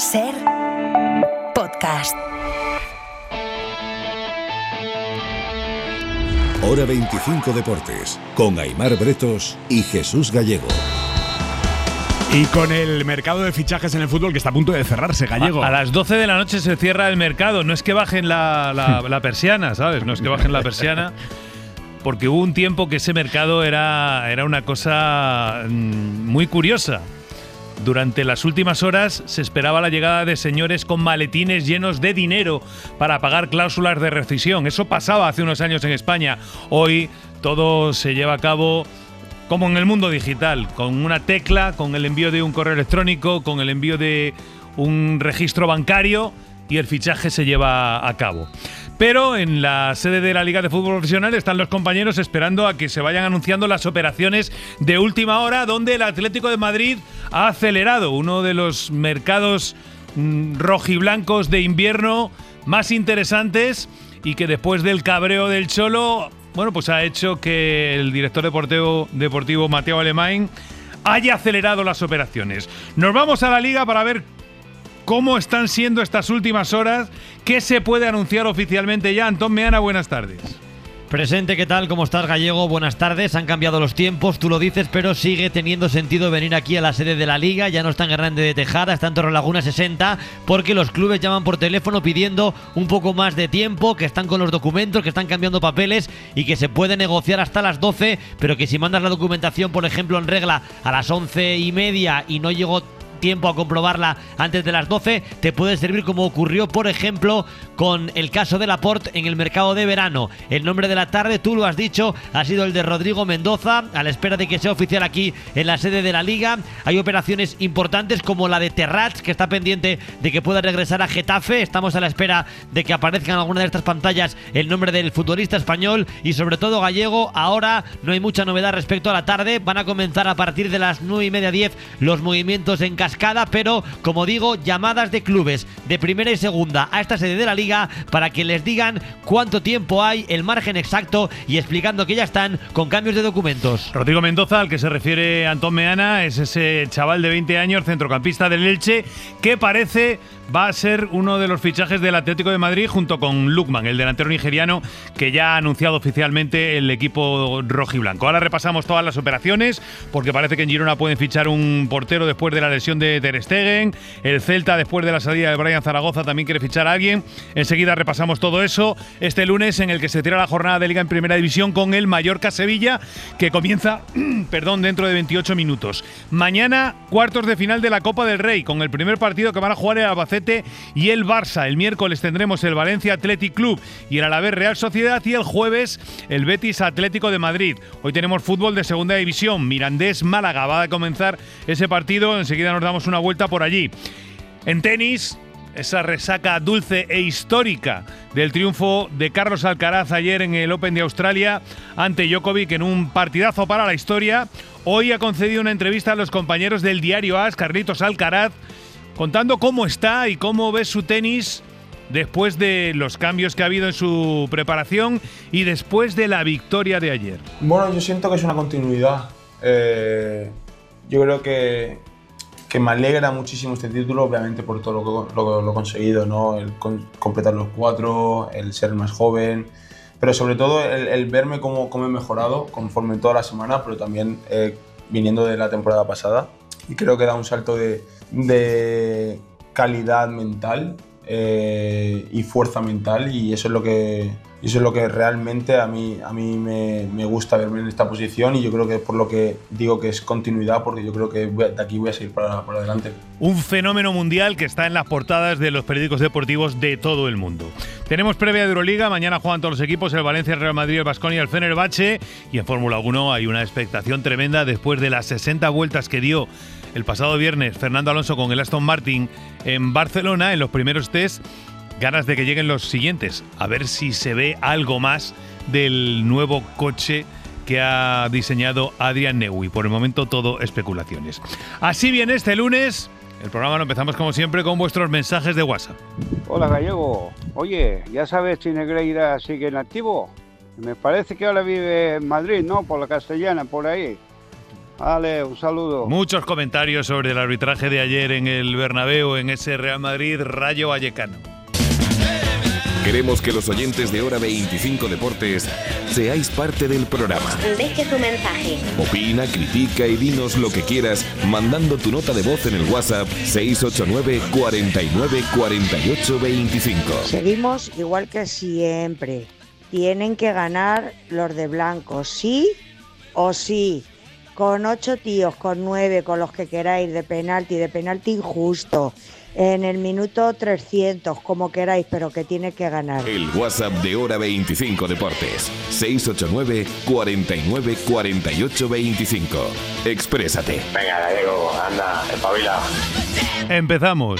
SER Podcast. Hora 25 Deportes, con Aimar Bretos y Jesús Gallego. Y con el mercado de fichajes en el fútbol que está a punto de cerrarse, Gallego. A las 12 de la noche se cierra el mercado. No es que bajen la persiana, ¿sabes? No es que bajen la persiana. Porque hubo un tiempo que ese mercado era una cosa muy curiosa. Durante las últimas horas se esperaba la llegada de señores con maletines llenos de dinero para pagar cláusulas de rescisión. Eso pasaba hace unos años en España. Hoy todo se lleva a cabo como en el mundo digital, con una tecla, con el envío de un correo electrónico, con el envío de un registro bancario y el fichaje se lleva a cabo. Pero en la sede de la Liga de Fútbol Profesional están los compañeros esperando a que se vayan anunciando las operaciones de última hora, donde el Atlético de Madrid ha acelerado uno de los mercados rojiblancos de invierno más interesantes y que después del cabreo del Cholo, bueno, pues ha hecho que el director deportivo Mateo Alemany haya acelerado las operaciones. Nos vamos a la Liga para ver cómo están siendo estas últimas horas, qué se puede anunciar oficialmente ya. Antón Meana, buenas tardes. Presente, ¿qué tal? ¿Cómo estás, Gallego? Buenas tardes. Han cambiado los tiempos, tú lo dices, pero sigue teniendo sentido venir aquí a la sede de la Liga. Ya no está en Grande de Tejada, está en Torrelaguna 60, porque los clubes llaman por teléfono pidiendo un poco más de tiempo, que están con los documentos, que están cambiando papeles y que se puede negociar hasta las 12, pero que si mandas la documentación, por ejemplo, en regla a las 11:30 y no llegó tiempo a comprobarla antes de las 12, te puede servir, como ocurrió por ejemplo con el caso de Laporte en el mercado de verano. El nombre de la tarde, tú lo has dicho, ha sido el de Rodrigo Mendoza, a la espera de que sea oficial aquí en la sede de la Liga. Hay operaciones importantes como la de Terrats, que está pendiente de que pueda regresar a Getafe. Estamos a la espera de que aparezca en alguna de estas pantallas el nombre del futbolista español y sobre todo, Gallego, ahora no hay mucha novedad respecto a la tarde. Van a comenzar a partir de las 9:30, 10 los movimientos en cascada, pero como digo, llamadas de clubes de primera y segunda a esta sede de la Liga para que les digan cuánto tiempo hay, el margen exacto y explicando que ya están con cambios de documentos. Rodrigo Mendoza, al que se refiere Antón Meana, es ese chaval de 20 años, centrocampista del Elche, que parece va a ser uno de los fichajes del Atlético de Madrid junto con Lukman, el delantero nigeriano que ya ha anunciado oficialmente el equipo rojiblanco. Ahora repasamos todas las operaciones porque parece que en Girona pueden fichar un portero después de la lesión de Ter Stegen. El Celta, después de la salida de Brian Zaragoza, también quiere fichar a alguien. Enseguida repasamos todo eso este lunes, en el que se cierra la jornada de Liga en Primera División con el Mallorca-Sevilla, que comienza dentro de 28 minutos. Mañana, cuartos de final de la Copa del Rey, con el primer partido que van a jugar el Albacete y el Barça. El miércoles tendremos el Valencia Athletic Club y el Alavés Real Sociedad, y el jueves el Betis Atlético de Madrid. Hoy tenemos fútbol de segunda división. Mirandés Málaga va a comenzar ese partido. Enseguida nos damos una vuelta por allí. En tenis, esa resaca dulce e histórica del triunfo de Carlos Alcaraz ayer en el Open de Australia ante Djokovic en un partidazo para la historia. Hoy ha concedido una entrevista a los compañeros del diario AS, Carlitos Alcaraz, contando cómo está y cómo ve su tenis después de los cambios que ha habido en su preparación y después de la victoria de ayer. Bueno, yo siento que es una continuidad. Yo creo que me alegra muchísimo este título, obviamente por todo lo conseguido, ¿no? El completar los 4, el ser más joven, pero sobre todo el verme cómo he mejorado conforme toda la semana, pero también viniendo de la temporada pasada. Y creo que da un salto de calidad mental y fuerza mental, y eso es lo que realmente a mí me gusta verme en esta posición, y yo creo que por lo que digo que es continuidad, porque yo creo que de aquí voy a seguir para adelante. Un fenómeno mundial que está en las portadas de los periódicos deportivos de todo el mundo. Tenemos previa de Euroliga, mañana juegan todos los equipos, el Valencia, el Real Madrid, el Baskonia, el Fenerbahce, y en Fórmula 1 hay una expectación tremenda después de las 60 vueltas que dio el pasado viernes Fernando Alonso con el Aston Martin en Barcelona en los primeros test. Ganas de que lleguen los siguientes, a ver si se ve algo más del nuevo coche que ha diseñado Adrian Newey. Por el momento todo especulaciones. Así bien, este lunes el programa lo empezamos como siempre con vuestros mensajes de WhatsApp. Hola, Gallego. Oye, ya sabes si Negreira sigue en activo. Me parece que ahora vive en Madrid, ¿no? Por la Castellana, por ahí. Vale, un saludo. Muchos comentarios sobre el arbitraje de ayer en el Bernabéu, en ese Real Madrid Rayo Vallecano. Queremos que los oyentes de Hora 25 Deportes seáis parte del programa. Deje su mensaje. Opina, critica y dinos lo que quieras mandando tu nota de voz en el WhatsApp 689 49 48 25. Seguimos igual que siempre. Tienen que ganar los de blanco, sí o sí. Con 8 tíos, con 9, con los que queráis, de penalti injusto. En el minuto 300, como queráis, pero que tiene que ganar. El WhatsApp de Hora 25 Deportes 689 49 48 25. Exprésate. Venga, Gallego, anda, espabila. Empezamos.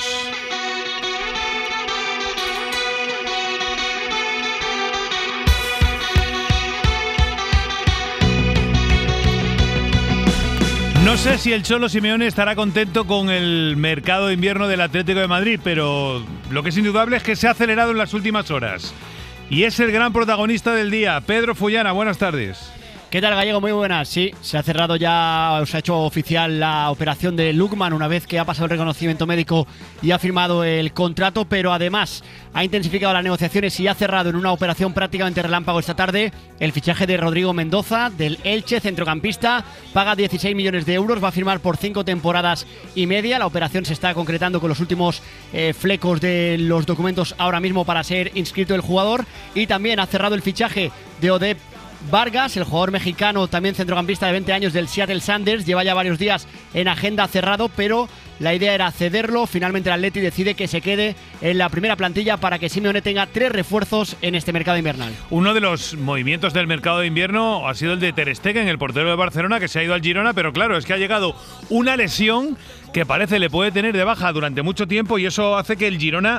No sé si el Cholo Simeone estará contento con el mercado de invierno del Atlético de Madrid, pero lo que es indudable es que se ha acelerado en las últimas horas. Y es el gran protagonista del día, Pedro Fullana. Buenas tardes. ¿Qué tal, Gallego? Muy buenas. Sí, se ha cerrado ya, se ha hecho oficial la operación de Lookman una vez que ha pasado el reconocimiento médico y ha firmado el contrato, pero además ha intensificado las negociaciones y ha cerrado en una operación prácticamente relámpago esta tarde el fichaje de Rodrigo Mendoza del Elche, centrocampista, paga 16 millones de euros, va a firmar por 5 temporadas y media. La operación se está concretando con los últimos flecos de los documentos ahora mismo para ser inscrito el jugador, y también ha cerrado el fichaje de Odep Vargas, el jugador mexicano, también centrocampista de 20 años del Seattle Sounders. Lleva ya varios días en agenda cerrado, pero la idea era cederlo. Finalmente el Atleti decide que se quede en la primera plantilla para que Simeone tenga 3 refuerzos en este mercado invernal. Uno de los movimientos del mercado de invierno ha sido el de Ter Stegen, el portero de Barcelona, que se ha ido al Girona, pero claro, es que ha llegado una lesión que parece le puede tener de baja durante mucho tiempo, y eso hace que el Girona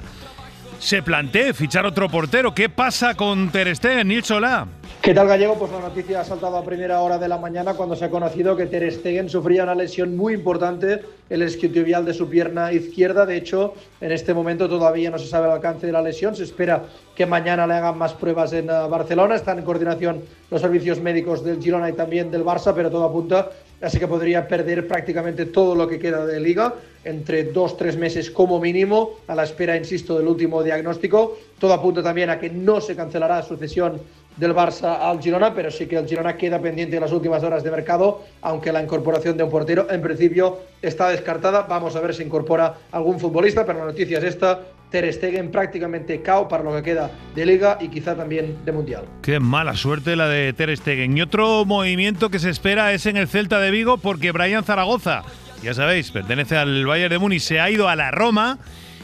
se plantee fichar otro portero. ¿Qué pasa con Ter Stegen, Nils Solá? ¿Qué tal, Gallego? Pues la noticia ha saltado a primera hora de la mañana cuando se ha conocido que Ter Stegen sufría una lesión muy importante, el isquiotibial de su pierna izquierda. De hecho, en este momento todavía no se sabe el alcance de la lesión. Se espera que mañana le hagan más pruebas en Barcelona. Están en coordinación los servicios médicos del Girona y también del Barça, pero todo apunta, así que podría perder prácticamente todo lo que queda de Liga, entre 2-3 meses como mínimo, a la espera, insisto, del último diagnóstico. Todo apunta también a que no se cancelará su cesión del Barça al Girona, pero sí que el Girona queda pendiente en las últimas horas de mercado, aunque la incorporación de un portero en principio está descartada. Vamos a ver si incorpora algún futbolista, pero la noticia es esta: Ter Stegen prácticamente cao para lo que queda de Liga y quizá también de Mundial. Qué mala suerte la de Ter Stegen. Y otro movimiento que se espera es en el Celta de Vigo, porque Brian Zaragoza, ya sabéis, pertenece al Bayern de Múnich, se ha ido a la Roma,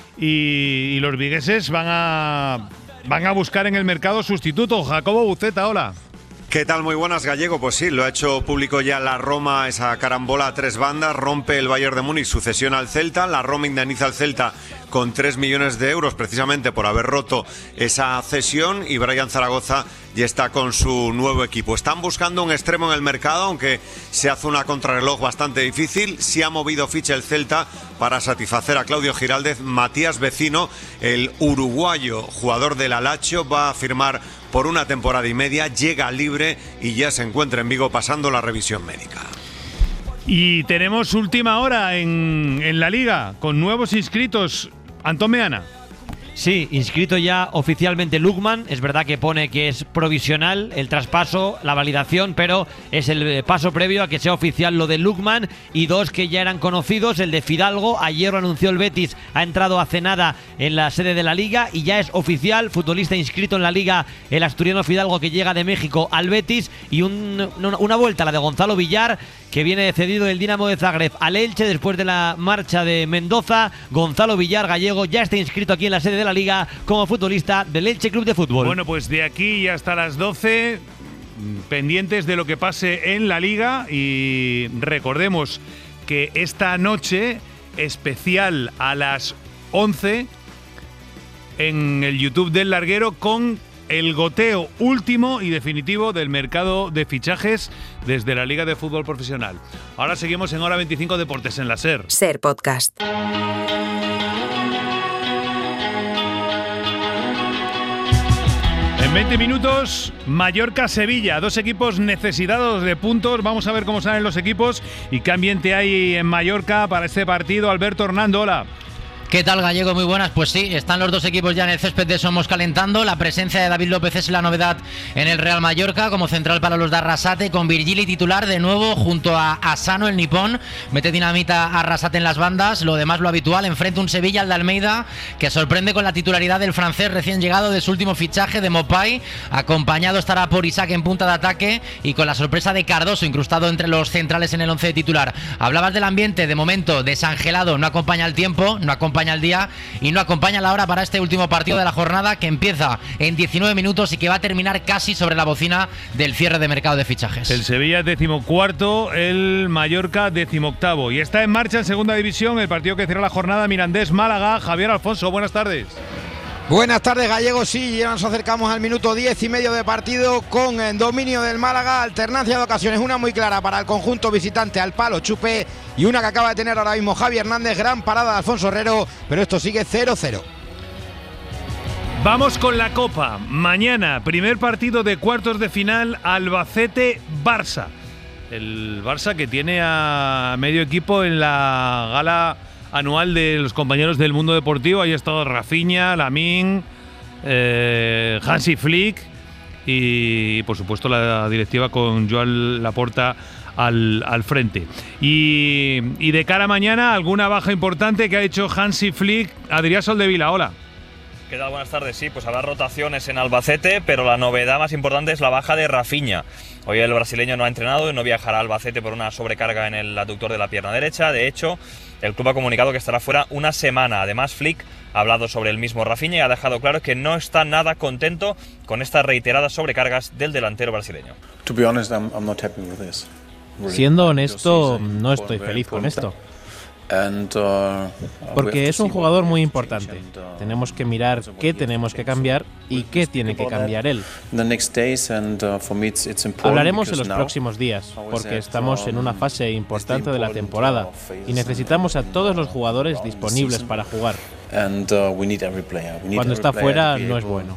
y los vigueses van a buscar en el mercado sustituto. Jacobo Buceta, hola. ¿Qué tal? Muy buenas, Gallego. Pues sí, lo ha hecho público ya la Roma, esa carambola a 3 bandas. Rompe el Bayern de Múnich su cesión al Celta. La Roma indemniza al Celta con 3 millones de euros precisamente por haber roto esa cesión, y Brian Zaragoza ya está con su nuevo equipo. Están buscando un extremo en el mercado, aunque se hace una contrarreloj bastante difícil. Sí ha movido ficha el Celta para satisfacer a Claudio Giraldez. Matías Vecino, el uruguayo jugador del Lazio, va a firmar por 1 temporada y media, llega libre y ya se encuentra en Vigo pasando la revisión médica. Y tenemos última hora en la Liga, con nuevos inscritos. Antón Meana. Sí, inscrito ya oficialmente Lookman. Es verdad que pone que es provisional el traspaso, la validación, pero es el paso previo a que sea oficial lo de Lookman. Y 2 que ya eran conocidos, el de Fidalgo. Ayer lo anunció el Betis, ha entrado hace nada en la sede de la Liga y ya es oficial, futbolista inscrito en la Liga, el asturiano Fidalgo, que llega de México al Betis. Y una vuelta, la de Gonzalo Villar, que viene cedido del Dinamo de Zagreb al Elche después de la marcha de Mendoza. Gonzalo Villar, gallego, ya está inscrito aquí en la sede de la Liga como futbolista del Elche Club de Fútbol. Bueno, pues de aquí hasta las 12, pendientes de lo que pase en la Liga, y recordemos que esta noche, especial a las 11, en el YouTube del Larguero, con el goteo último y definitivo del mercado de fichajes desde la Liga de Fútbol Profesional. Ahora seguimos en Hora 25 Deportes en la SER. SER Podcast. En 20 minutos, Mallorca-Sevilla, dos equipos necesitados de puntos. Vamos a ver cómo salen los equipos y qué ambiente hay en Mallorca para este partido. Alberto Hernando, hola. ¿Qué tal, Gallego? Muy buenas. Pues sí, están los dos equipos ya en el césped de Somos calentando. La presencia de David López es la novedad en el Real Mallorca como central para los de Arrasate, con Virgili titular de nuevo junto a Asano, el nipón. Mete dinamita a Arrasate en las bandas, lo demás lo habitual. Enfrente un Sevilla al de Almeida que sorprende con la titularidad del francés recién llegado de su último fichaje, de Mopay. Acompañado estará por Isaac en punta de ataque y con la sorpresa de Cardoso incrustado entre los centrales en el 11 de titular. Hablabas del ambiente, de momento desangelado, no acompaña el tiempo, no acompaña el día y no acompaña la hora para este último partido de la jornada, que empieza en 19 minutos y que va a terminar casi sobre la bocina del cierre de mercado de fichajes. El Sevilla 14º, el Mallorca 18º, y está en marcha en segunda división el partido que cierra la jornada, Mirandés-Málaga. Javier Alfonso, buenas tardes. Buenas tardes, Gallego. Sí, ya nos acercamos al minuto 10 y medio de partido con dominio del Málaga, alternancia de ocasiones, una muy clara para el conjunto visitante al palo Chupe y una que acaba de tener ahora mismo Javi Hernández, gran parada de Alfonso Herrero, pero esto sigue 0-0. Vamos con la Copa. Mañana, primer partido de cuartos de final, Albacete-Barça. El Barça que tiene a medio equipo en la gala anual de los compañeros del mundo deportivo. Ahí ha estado Rafinha, Lamine, Hansi Flick y por supuesto la directiva con Joan Laporta al frente. Y de cara a mañana, alguna baja importante que ha hecho Hansi Flick. Adrián Soldevila, hola. ¿Qué tal? Buenas tardes. Sí, pues habrá rotaciones en Albacete, pero la novedad más importante es la baja de Rafinha. Hoy el brasileño no ha entrenado y no viajará a Albacete por una sobrecarga en el aductor de la pierna derecha. De hecho, el club ha comunicado que estará fuera una semana. Además, Flick ha hablado sobre el mismo Rafinha y ha dejado claro que no está nada contento con estas reiteradas sobrecargas del delantero brasileño. Siendo honesto, no estoy feliz con esto. Porque es un jugador muy importante. Tenemos que mirar qué tenemos que cambiar y qué tiene que cambiar él. Hablaremos en los próximos días, porque estamos en una fase importante de la temporada y necesitamos a todos los jugadores disponibles para jugar. Cuando está fuera no es bueno.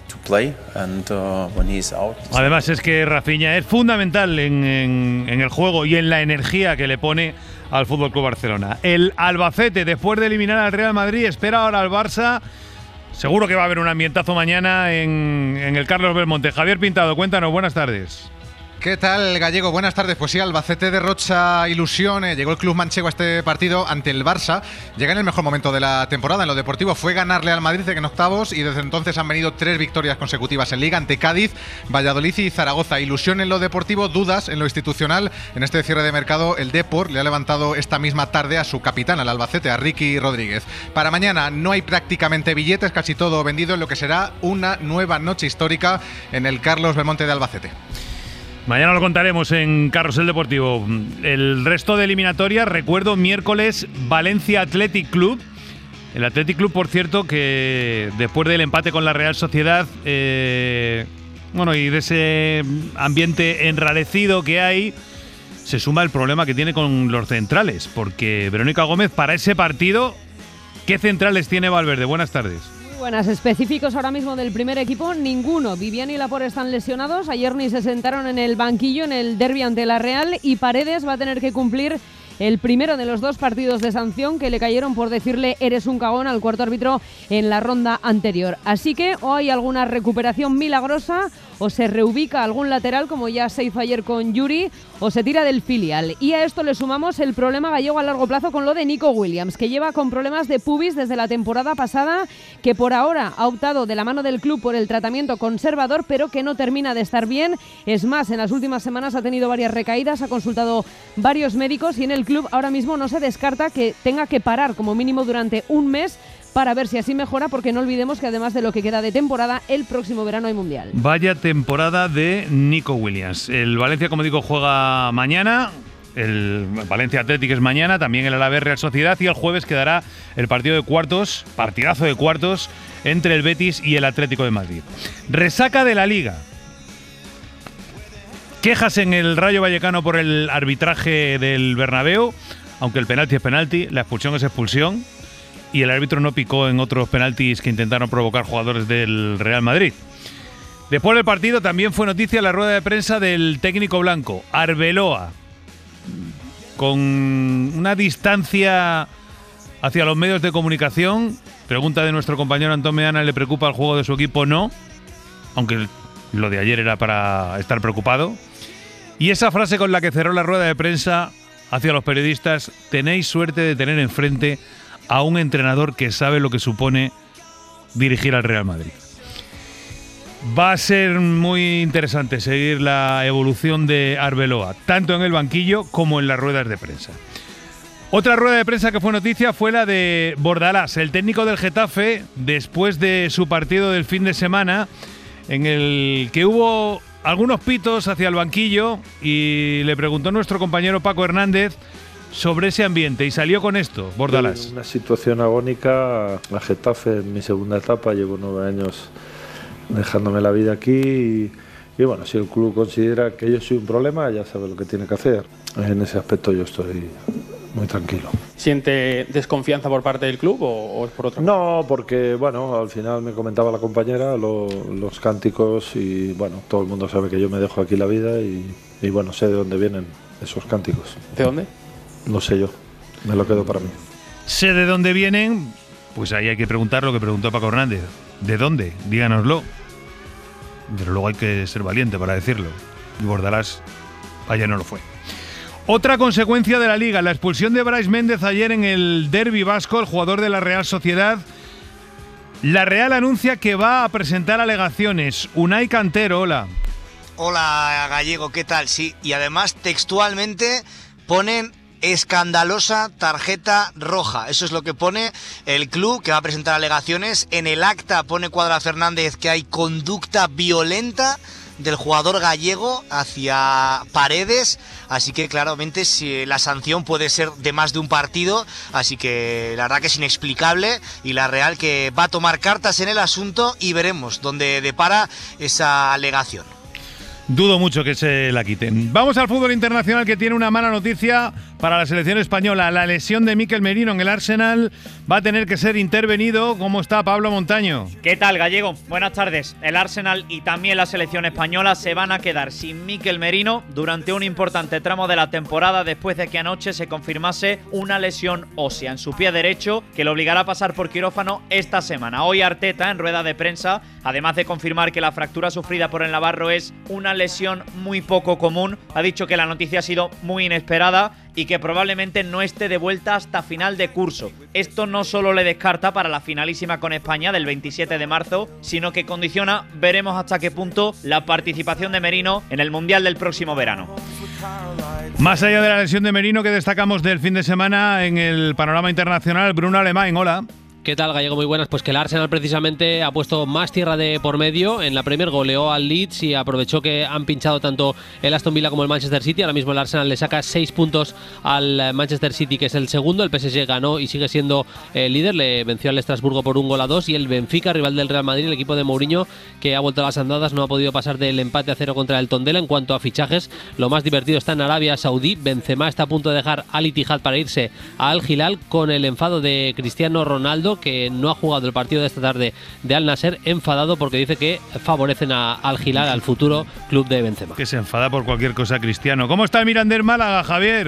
Además es que Rafinha es fundamental en el juego y en la energía que le pone al FC Barcelona. El Albacete, después de eliminar al Real Madrid, espera ahora al Barça. Seguro que va a haber un ambientazo mañana en el Carlos Belmonte. Javier Pintado, cuéntanos, buenas tardes. ¿Qué tal, Gallego? Buenas tardes. Pues sí, Albacete derrocha ilusión. Llegó el club manchego a este partido ante el Barça. Llega en el mejor momento de la temporada. En lo deportivo fue ganarle al Madrid en octavos y desde entonces han venido 3 victorias consecutivas en Liga ante Cádiz, Valladolid y Zaragoza. Ilusión en lo deportivo, dudas en lo institucional. En este cierre de mercado, el Depor le ha levantado esta misma tarde a su capitán, al Albacete, a Ricky Rodríguez. Para mañana no hay prácticamente billetes, casi todo vendido en lo que será una nueva noche histórica en el Carlos Belmonte de Albacete. Mañana lo contaremos en Carrusel Deportivo. El resto de eliminatorias, recuerdo, miércoles Valencia Athletic Club. El Athletic Club, por cierto, que después del empate con la Real Sociedad, y de ese ambiente enrarecido que hay, se suma el problema que tiene con los centrales. Porque Verónica Gómez, para ese partido, ¿qué centrales tiene Valverde? Buenas tardes. Buenas, específicos ahora mismo del primer equipo, ninguno. Vivian y Laporte están lesionados, ayer ni se sentaron en el banquillo en el derbi ante la Real y Paredes va a tener que cumplir el primero de los 2 partidos de sanción que le cayeron por decirle eres un cagón al cuarto árbitro en la ronda anterior. Así que o hay alguna recuperación milagrosa o se reubica algún lateral como ya se hizo ayer con Yuri o se tira del filial. Y a esto le sumamos el problema gallego a largo plazo con lo de Nico Williams, que lleva con problemas de pubis desde la temporada pasada, que por ahora ha optado de la mano del club por el tratamiento conservador, pero que no termina de estar bien. Es más, en las últimas semanas ha tenido varias recaídas, ha consultado varios médicos y en el club ahora mismo no se descarta que tenga que parar como mínimo durante un mes para ver si así mejora, porque no olvidemos que además de lo que queda de temporada, el próximo verano hay Mundial. Vaya temporada de Nico Williams. El Valencia, como digo, juega mañana. El Valencia Athletic es mañana, también el Alavés Real Sociedad, y el jueves quedará el partido de cuartos, partidazo de cuartos, entre el Betis y el Atlético de Madrid. Resaca de la Liga. Quejas en el Rayo Vallecano por el arbitraje del Bernabéu, aunque el penalti es penalti, la expulsión es expulsión, y el árbitro no picó en otros penaltis que intentaron provocar jugadores del Real Madrid. Después del partido también fue noticia la rueda de prensa del técnico blanco, Arbeloa, con una distancia hacia los medios de comunicación. Pregunta de nuestro compañero Antón Meana, ¿le preocupa el juego de su equipo? No, aunque lo de ayer era para estar preocupado. Y esa frase con la que cerró la rueda de prensa hacia los periodistas: tenéis suerte de tener enfrente a un entrenador que sabe lo que supone dirigir al Real Madrid. Va a ser muy interesante seguir la evolución de Arbeloa, tanto en el banquillo como en las ruedas de prensa. Otra rueda de prensa que fue noticia fue la de Bordalás, el técnico del Getafe, después de su partido del fin de semana, en el que hubo algunos pitos hacia el banquillo, y le preguntó nuestro compañero Paco Hernández sobre ese ambiente y salió con esto, Bordalás. Una situación agónica. La Getafe en mi segunda etapa, llevo 9 años dejándome la vida aquí y bueno, si el club considera que yo soy un problema, ya sabe lo que tiene que hacer. En ese aspecto yo estoy muy tranquilo. ¿Siente desconfianza por parte del club o es por otra cosa? No, porque bueno, al final me comentaba la compañera los cánticos y bueno, todo el mundo sabe que yo me dejo aquí la vida y bueno, sé de dónde vienen esos cánticos. ¿De dónde? No sé yo, me lo quedo para mí. Sé de dónde vienen, pues ahí hay que preguntar lo que preguntó Paco Hernández. ¿De dónde? Díganoslo. Pero luego hay que ser valiente para decirlo. Y Bordalás ayer no lo fue. Otra consecuencia de la Liga, la expulsión de Brais Méndez ayer en el derbi vasco, el jugador de la Real Sociedad. La Real anuncia que va a presentar alegaciones. Unai Cantero, hola. Hola Gallego, ¿qué tal? Sí, y además textualmente ponen escandalosa tarjeta roja. Eso es lo que pone el club, que va a presentar alegaciones. En el acta pone Cuadra Fernández que hay conducta violenta del jugador gallego hacia Paredes, así que claramente si la sanción puede ser de más de un partido, así que la verdad que es inexplicable, y la Real que va a tomar cartas en el asunto y veremos dónde depara esa alegación. Dudo mucho que se la quiten. Vamos al fútbol internacional, que tiene una mala noticia para la selección española. La lesión de Mikel Merino en el Arsenal va a tener que ser intervenido. ¿Cómo está Pablo Montaño? ¿Qué tal, Gallego? Buenas tardes. El Arsenal y también la selección española se van a quedar sin Mikel Merino durante un importante tramo de la temporada, después de que anoche se confirmase una lesión ósea en su pie derecho que lo obligará a pasar por quirófano esta semana. Hoy Arteta, en rueda de prensa, además de confirmar que la fractura sufrida por el navarro es una lesión muy poco común, ha dicho que la noticia ha sido muy inesperada y que probablemente no esté de vuelta hasta final de curso. Esto no solo le descarta para la finalísima con España del 27 de marzo, sino que condiciona, veremos hasta qué punto, la participación de Merino en el Mundial del próximo verano. Más allá de la lesión de Merino que destacamos del fin de semana en el panorama internacional, Bruno Alemán, hola. ¿Qué tal, Gallego? Muy buenas. Pues que el Arsenal precisamente ha puesto más tierra de por medio. En la Premier goleó al Leeds y aprovechó que han pinchado tanto el Aston Villa como el Manchester City. Ahora mismo el Arsenal le saca 6 puntos al Manchester City, que es el segundo. El PSG ganó y sigue siendo el líder. Le venció al Estrasburgo por 1-2. Y el Benfica, rival del Real Madrid, el equipo de Mourinho, que ha vuelto a las andadas, no ha podido pasar del empate a 0 contra el Tondela. En cuanto a fichajes, lo más divertido está en Arabia Saudí. Benzema está a punto de dejar Al Ittihad para irse a Al Hilal, con el enfado de Cristiano Ronaldo, que no ha jugado el partido de esta tarde de Al Nassr, enfadado porque dice que favorecen a Al Hilal, al futuro club de Benzema. Que se enfada por cualquier cosa, Cristiano. ¿Cómo está el Mirandés Málaga, Javier?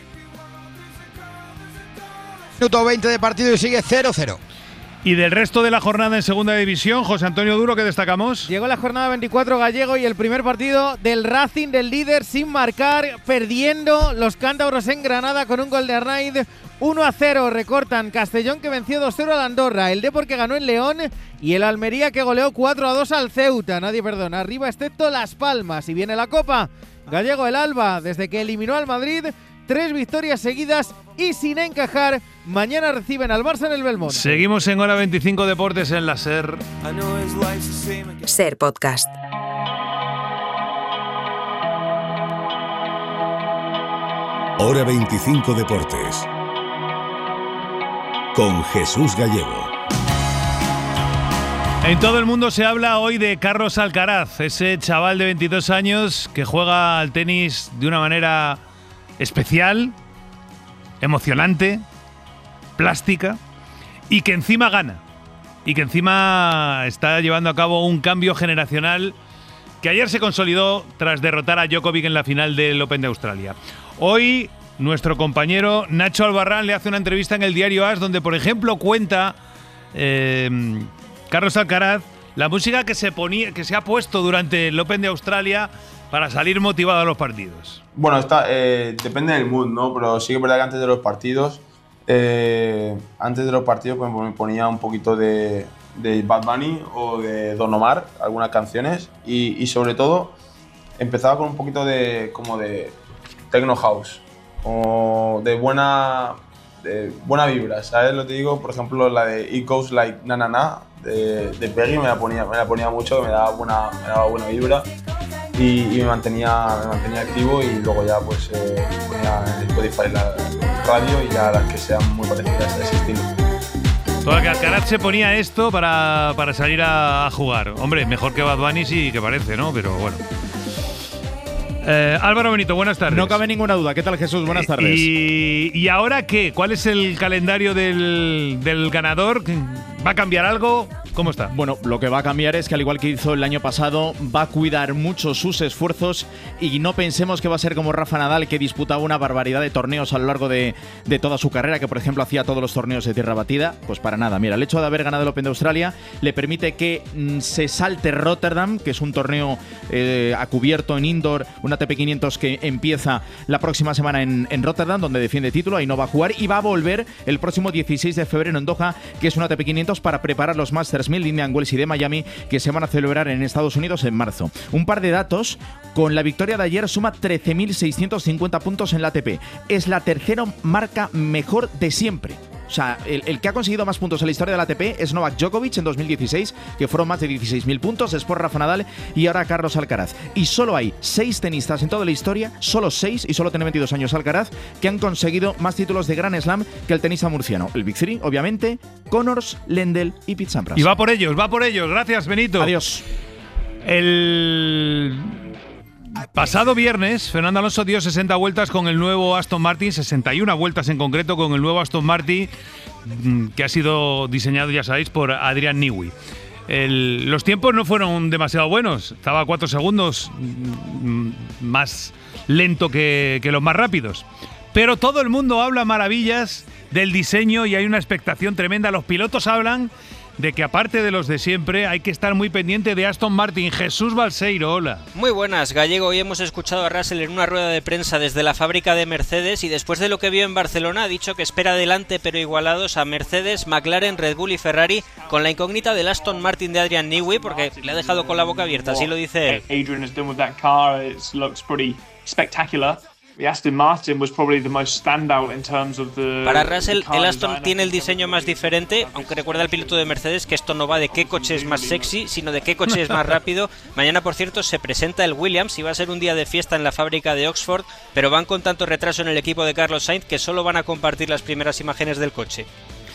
Minuto 20 de partido y sigue 0-0. Y del resto de la jornada en segunda división, José Antonio Duro, ¿qué destacamos? Llegó la jornada 24, Gallego, y el primer partido del Racing, del líder, sin marcar, perdiendo los cántabros en Granada con un gol de Arnaiz. 1-0 recortan Castellón, que venció 2-0 al Andorra, el Depor, que ganó en León, y el Almería, que goleó 4-2 al Ceuta. Nadie perdona, arriba excepto Las Palmas. Y viene la Copa. Gallego, el Alba, desde que eliminó al Madrid, 3 victorias seguidas y sin encajar. Mañana reciben al Barça en el Belmont. Seguimos en Hora 25 Deportes en la SER. SER Podcast. Hora 25 Deportes con Jesús Gallego. En todo el mundo se habla hoy de Carlos Alcaraz, ese chaval de 22 años que juega al tenis de una manera especial, emocionante, plástica, y que encima gana. y que encima está llevando a cabo un cambio generacional que ayer se consolidó tras derrotar a Djokovic en la final del Open de Australia. Hoy nuestro compañero Nacho Albarrán le hace una entrevista en el diario AS donde, por ejemplo, cuenta Carlos Alcaraz la música que se ha puesto durante el Open de Australia para salir motivado a los partidos. Bueno, depende del mood, ¿no? Pero sí que es verdad que antes de los partidos pues me ponía un poquito de Bad Bunny o de Don Omar, algunas canciones, y sobre todo empezaba con un poquito de techno house, o de buena vibra, ¿sabes lo que te digo? Por ejemplo, la de It Goes Like Na Na Na de Peggy me la ponía mucho, que me daba buena vibra y me mantenía activo, y luego ya pues ponía en Spotify la radio y ya las que sean muy parecidas a ese estilo. Todo el que Alcaraz se ponía esto para salir a jugar. Hombre, mejor que Bad Bunny sí que parece, ¿no? Pero bueno. Álvaro Benito, buenas tardes. No cabe ninguna duda. ¿Qué tal, Jesús? Buenas tardes. ¿Y ahora qué? ¿Cuál es el calendario del ganador? ¿Va a cambiar algo? ¿Cómo está? Bueno, lo que va a cambiar es que, al igual que hizo el año pasado, va a cuidar mucho sus esfuerzos, y no pensemos que va a ser como Rafa Nadal, que disputaba una barbaridad de torneos a lo largo de toda su carrera, que por ejemplo hacía todos los torneos de tierra batida. Pues para nada. Mira, el hecho de haber ganado el Open de Australia le permite que se salte Rotterdam, que es un torneo a cubierto en indoor, un ATP 500 que empieza la próxima semana en Rotterdam, donde defiende título. Ahí no va a jugar, y va a volver el próximo 16 de febrero en Doha, que es un ATP 500 para preparar los Masters 1000 de Indian Wells y de Miami, que se van a celebrar en Estados Unidos en marzo. Un par de datos: con la victoria de ayer suma 13.650 puntos en la ATP. Es la tercera marca mejor de siempre. O sea, el que ha conseguido más puntos en la historia de la ATP es Novak Djokovic en 2016, que fueron más de 16.000 puntos, después Rafa Nadal y ahora Carlos Alcaraz. Y solo hay 6 tenistas en toda la historia, solo 6, y solo tiene 22 años Alcaraz, que han conseguido más títulos de Grand Slam que el tenista murciano. El Big Three, obviamente, Connors, Lendl y Pete Sampras. Y va por ellos. Gracias, Benito. Adiós. El pasado viernes, Fernando Alonso dio 60 vueltas con el nuevo Aston Martin, 61 vueltas en concreto con el nuevo Aston Martin, que ha sido diseñado, ya sabéis, por Adrian Newey. Los tiempos no fueron demasiado buenos, estaba a 4 segundos más lento que los más rápidos. Pero todo el mundo habla maravillas del diseño y hay una expectación tremenda. Los pilotos hablan de que, aparte de los de siempre, hay que estar muy pendiente de Aston Martin. Jesús Balseiro, hola. Muy buenas, Gallego. Hoy hemos escuchado a Russell en una rueda de prensa desde la fábrica de Mercedes, y después de lo que vio en Barcelona ha dicho que espera adelante pero igualados a Mercedes, McLaren, Red Bull y Ferrari, con la incógnita del Aston Martin de Adrian Newey, porque le ha dejado con la boca abierta, así lo dice él. Adrian has done with that car, it looks pretty spectacular. The Aston Martin was probably the most standout in terms of the. Para Russell, el Aston tiene el diseño más diferente, aunque recuerda al piloto de Mercedes que esto no va de qué coche es más sexy, sino de qué coche es más rápido. Mañana, por cierto, se presenta el Williams y va a ser un día de fiesta en la fábrica de Oxford, pero van con tanto retraso en el equipo de Carlos Sainz que solo van a compartir las primeras imágenes del coche.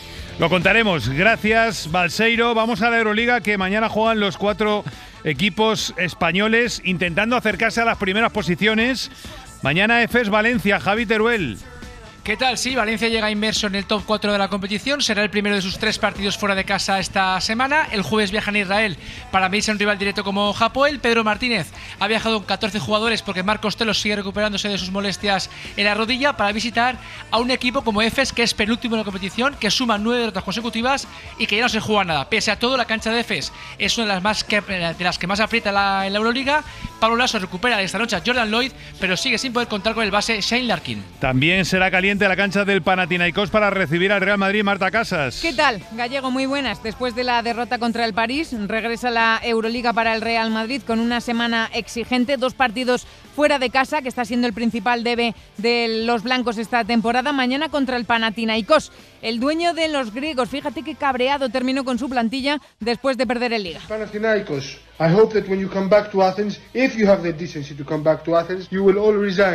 Lo contaremos. Gracias, Balseiro. Vamos a la Euroliga, que mañana juegan los 4 equipos españoles intentando acercarse a las primeras posiciones. Mañana EFES Valencia, Javi Teruel. ¿Qué tal? Sí, Valencia llega inmerso en el top 4 de la competición, será el primero de sus 3 partidos fuera de casa esta semana. El jueves viajan a Israel para medirse a un rival directo como Hapoel. Pedro Martínez ha viajado con 14 jugadores porque Marcos Telos sigue recuperándose de sus molestias en la rodilla, para visitar a un equipo como EFES, que es penúltimo en la competición, que suma 9 derrotas consecutivas y que ya no se juega nada. Pese a todo, la cancha de EFES es una de las que más aprieta en la Euroliga. Pablo Lasso recupera esta noche a Jordan Lloyd, pero sigue sin poder contar con el base Shane Larkin. También será caliente la cancha del Panathinaikos para recibir al Real Madrid. Marta Casas. ¿Qué tal, Gallego? Muy buenas. Después de la derrota contra el París, regresa la Euroliga para el Real Madrid con una semana exigente, 2 partidos fuera de casa, que está siendo el principal debe de los blancos esta temporada. Mañana contra el Panathinaikos. El dueño de los griegos, fíjate qué cabreado terminó con su plantilla después de perder en Liga. Panathinaikos, I hope that when you come back to Athens, if you have the decency to come back to Athens, you will all resign.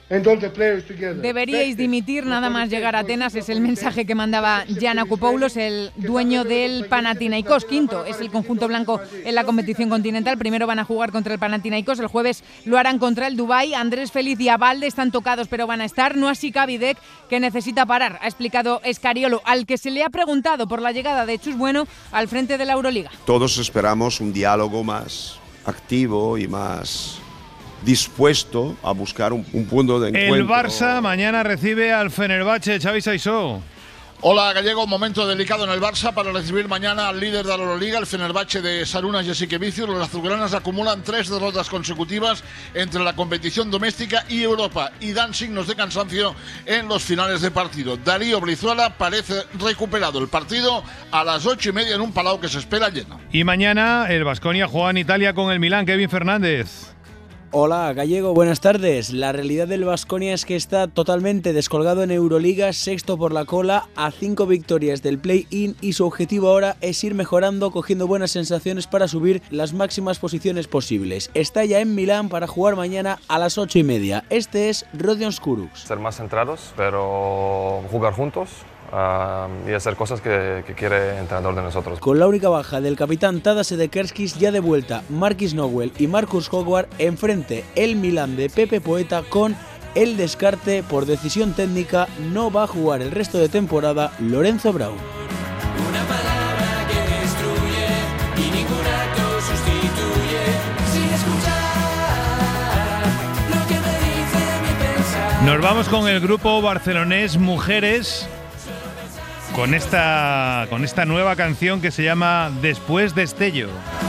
Deberíais dimitir nada más llegar a Atenas, es el mensaje que mandaba Giannakopoulos, el dueño del Panathinaikos. Quinto es el conjunto blanco en la competición continental. Primero van a jugar contra el Panathinaikos, el jueves lo harán contra el Dubái. Andrés Feliz y Abalde están tocados pero van a estar. No así Kavidek, que necesita parar, ha explicado Escariolo, al que se le ha preguntado por la llegada de Chus Bueno al frente de la Euroliga. Todos esperamos un diálogo más activo y más dispuesto a buscar un punto de encuentro. El Barça mañana recibe al Fenerbahce, Xavi Saissó. Hola Gallego, momento delicado en el Barça para recibir mañana al líder de la Euroliga, el Fenerbahce de Sarunas Jasikevičius. Los azulgranas acumulan 3 derrotas consecutivas entre la competición doméstica y Europa y dan signos de cansancio en los finales de partido. Darío Brizuela parece recuperado. El partido a las 8:30 en un Palau que se espera lleno. Y mañana el Baskonia juega en Italia con el Milán, Kevin Fernández. Hola Gallego, buenas tardes. La realidad del Baskonia es que está totalmente descolgado en Euroliga, sexto por la cola, a 5 victorias del play-in, y su objetivo ahora es ir mejorando, cogiendo buenas sensaciones para subir las máximas posiciones posibles. Está ya en Milán para jugar mañana a las 8:30. Este es Rodion Skuruks. Ser más centrados, pero jugar juntos. Y hacer cosas que quiere el entrenador de nosotros. Con la única baja del capitán Tadas Sedekerskis ya de vuelta, Marquis Nowell y Marcus Howard, enfrente el Milán de Pepe Poeta con el descarte por decisión técnica. No va a jugar el resto de temporada Lorenzo Brown. Una palabra que destruye y ningún acto sustituye sin escuchar lo que me dice mi pensar. Nos vamos con el grupo barcelonés Mujeres, con esta nueva canción que se llama Después Destello.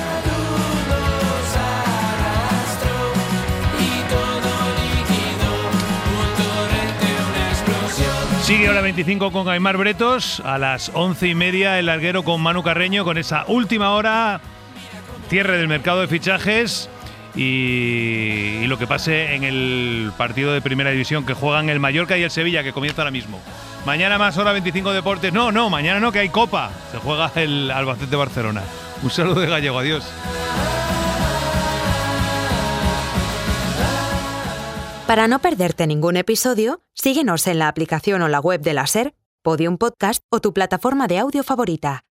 Sigue hora 25 con Aimar Bretos, a las 11:30 el larguero con Manu Carreño, con esa última hora, cierre del mercado de fichajes y lo que pase en el partido de Primera División que juegan el Mallorca y el Sevilla, que comienza ahora mismo. Mañana más hora 25 Deportes. No, mañana no, que hay Copa. Se juega el Albacete Barcelona. Un saludo de Gallego, adiós. Para no perderte ningún episodio, síguenos en la aplicación o la web de la SER, Podium Podcast o tu plataforma de audio favorita.